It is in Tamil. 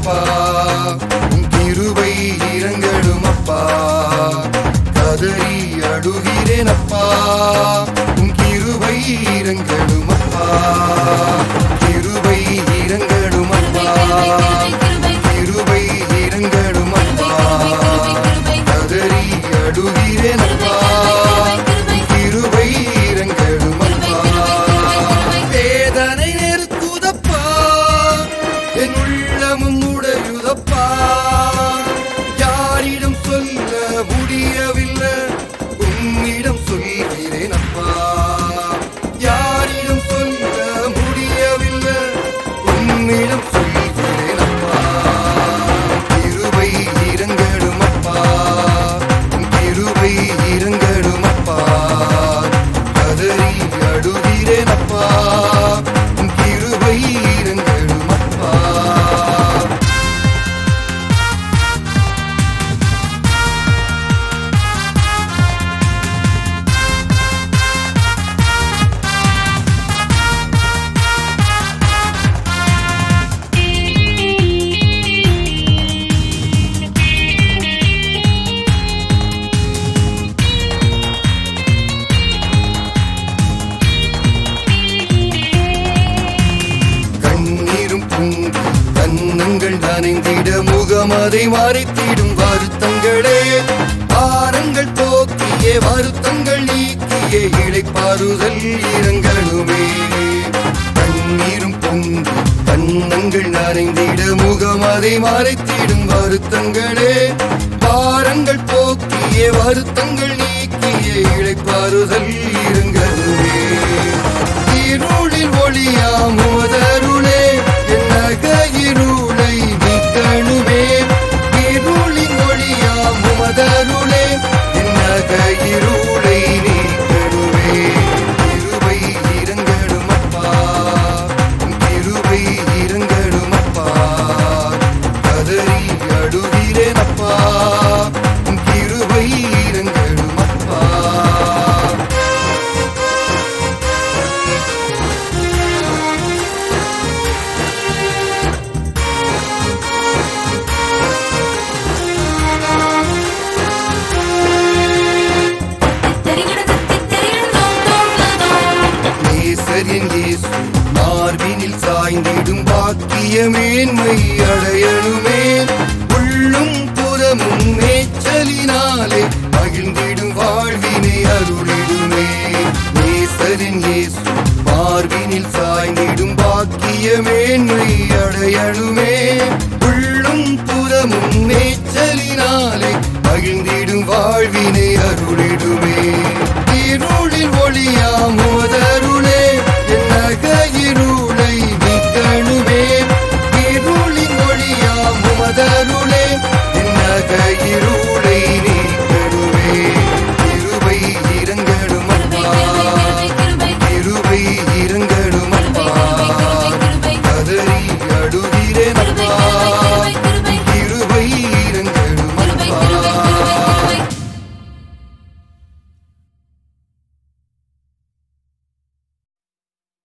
அப்பா, உம் கிருபை இரங்கலும் அப்பா. கதறி அழுகிறேன் அப்பா, உம் கிருபை இரங்கலும் அப்பா. கிருபை இரங்கலும் அப்பா, கிருபை இரங்கலும் அப்பா. கதறி அழுகிறேன் அப்பா, கிருபை இரங்கலும் அப்பா. வேதனை நெருக்குதப்பா, என் உள்ளமும் உடையுதப்பா. யாரிடம் சொல்ல முடியவில்லை, உம்மிடம் சொல்கிறேன் அப்பா. யாரிடம் சொல்ல முடியவில்லை, உம்மிடம் சொல்கிறேன் அப்பா. கிருபை இரங்கலும் அப்பா, கிருபை இரங்கலும் அப்பா. கதறி அழுகிறேன் அப்பா, கிருபை இரங்கலும் அப்பா. கண்ணீரும் பொங்கி கன்னங்கள் நனைந்திட முகம் அதை மறைத்திடும் வருத்தங்களே. பாரங்கள் போக்கியே வருத்தங்கள் நீக்கியே இளைப்பாறுதல் இரங்கலுமே. கண்ணீரும் பொங்கி கன்னங்கள் நனைந்திட முகம் அதை மறைத்திடும் வருத்தங்களே. பாரங்கள் போக்கியே வருத்தங்கள் நீக்கியே இளைப்பாறுதல் இரங்கலுமே. இருளில் ஒளியாம் உமதருளே, என் நகையிருளை நீக்கணுமே. இருளின் ஒளியாம் உமதருளே, என் நகையிருளை நீக்கணுமே. கிருபை இரங்கலும் அப்பா, கிருபை இரங்கலும் அப்பா. கதறி அழுகிறேன் அப்பா, கிருபை இரங்கலும் அப்பா. நேசரின் இயேசு மார்பினில் சாய்ந்திடும் பாக்கியமேன்மை அடையணுமே. உள்ளும் புறமும் மேய்ச்சலினாலே